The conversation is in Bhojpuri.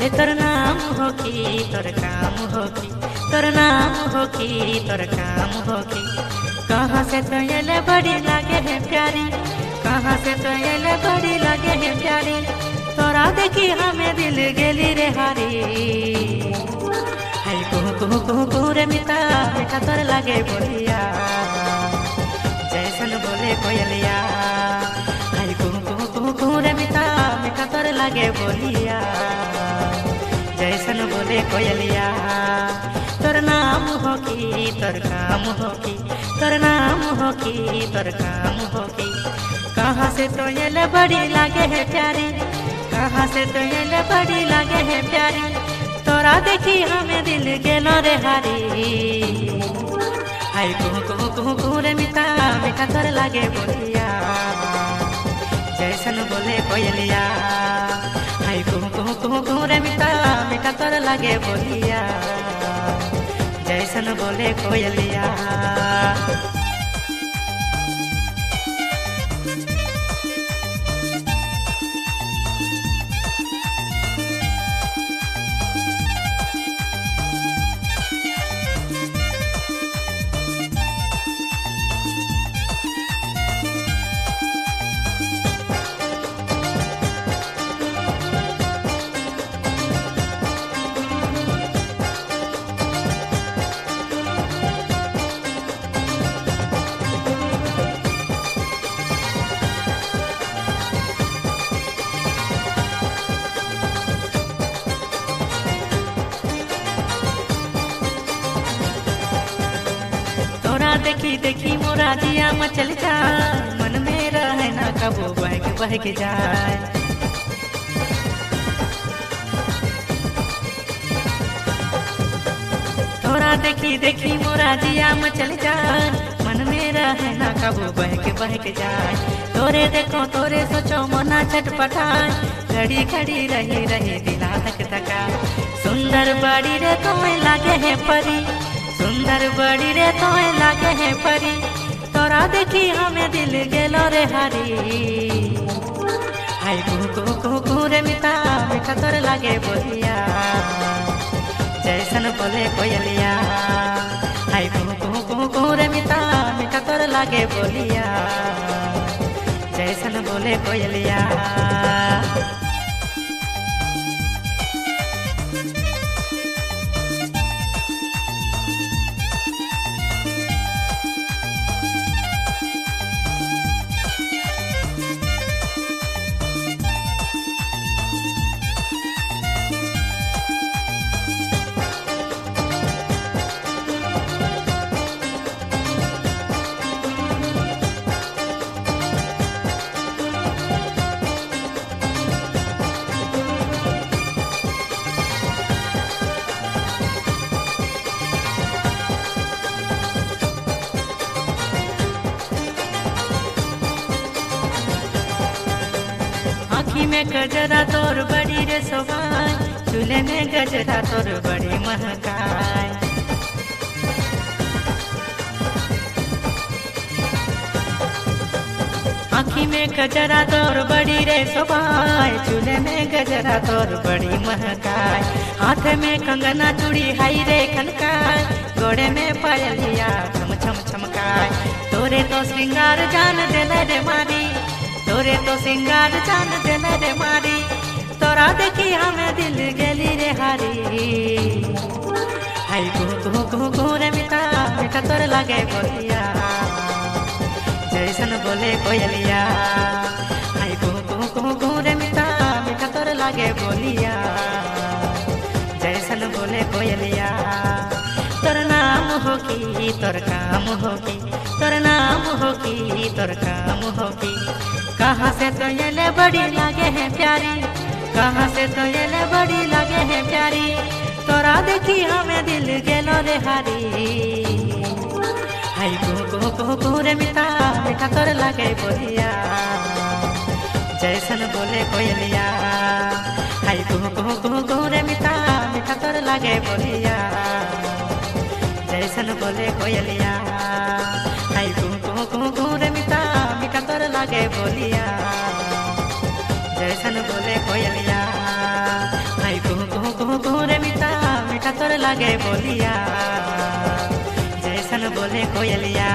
तोर नाम हो कि तोर काम हो कि तोर नाम हो कि तोर काम हो कि कहाँ से तो ये बड़ी लागे है प्यारी, कहाँ से तो ये बड़ी लागे है प्यारी, तोरा देखी हमें दिल गेली रे हारी। हाय कुहू कुहू कुहू कुहू रे मिता मीठा तोर लागे बोलिया, जैसन बोले कोयलिया। हाय कुहू कुहू कुहू कुहू रे मिता मीठा तोर लागे बोलिया, जैसन बोले कोयलिया। तोर नाम हो कि तोर काम हो कि तोर नाम हो कि तोर काम हो कि कहाँ से तो ये बड़ी लागे है प्यारी, कहाँ से तो ये बड़ी लागे है प्यारी, तोरा देखी हमें दिल गेलो रे हारी। हाय कुहू कुहू कुहू कुहू रे मिता मीठा तोर लागे बोलिया, जैसन बोले कोयलिया। हाय कुहू कुहू कुहू कुहू रे मिता मीठा तोर लागे बोलिया, जैसन बोले कोयलिया। देखी देखी मोरा जिया मचल जाए, मन में रहे ना कबो बह के जाए। तोरा देखी देखी मोरा जिया मचल जाए, मन में रहे ना कबो बह के जाए। तोरे देखो तोरे सोचो मना छटपटाए, घड़ी घड़ी रही रही दिला धक धका। सुंदर बड़ी रे तुम्हें लागे है परी, सुंदर बड़ी रे तोए लागे है परी, तोरा देखी हमें दिल गेलो रे हारी। हाय कुहू कुहू कुहू कुहू रे मिता मीठा तोर लागे बोलिया, जैसन बोले कोयलिया। हाय कुहू कुहू कुहू कुहू रे मिता मीठा तोर लागे बोलिया, जैसन बोले कोयलिया। आँखी में गजरा तोर बड़ी रे सोबाई, चूल्हे में गजरा तोर बड़ी महकाई। आँखी में गजरा तोर बड़ी रे सोबाई, चूल्हे में गजरा तोर बड़ी महकाई। हाथ में कंगना चूड़ी हाई रे खनकाई, गोड़े में पायलिया छम छम छमकाई। तोरे तो श्रृंगार जान देले रे मारी, तोरे तो सिंगार जान देले रे मारी, तोरा देखी हमें दिल गेली रे हारी। हाय कुहू कुहू कुहू कुहू रे मिता मीठा तोर लागे बोलिया, जैसन बोले कोयलिया। हाय कुहू कुहू कुहू कुहू रे मिता मीठा तोर लागे बोलिया, जैसन बोले कोयलिया। तोर नाम हो कि तोर काम हो कि तोर नाम हो कि तोर काम हो कि कहाँ से तो ये बड़ी लागे है प्यारी, कहाँ से तो ये बड़ी लागे है प्यारी, तोरा देखी हमें दिल गेलो रे हारी। हाय कुहू कुहू कुहू कुहू रे मिता मीठा तोर लागे बोलिया, जैसन बोले कोयलिया। हाय कुहू कुहू कुहू कुहू रे मिता मीठा तोर लागे बोलिया, जैसन बोले कोयलिया। हाय कुहू कुहू कुहू कुहू रे मिता मीठा तोर लागे बोलिया, जैसन बोले कोयलिया। हाय कुहू कुहू लागे बोलिया जैसन बोले कोयलिया।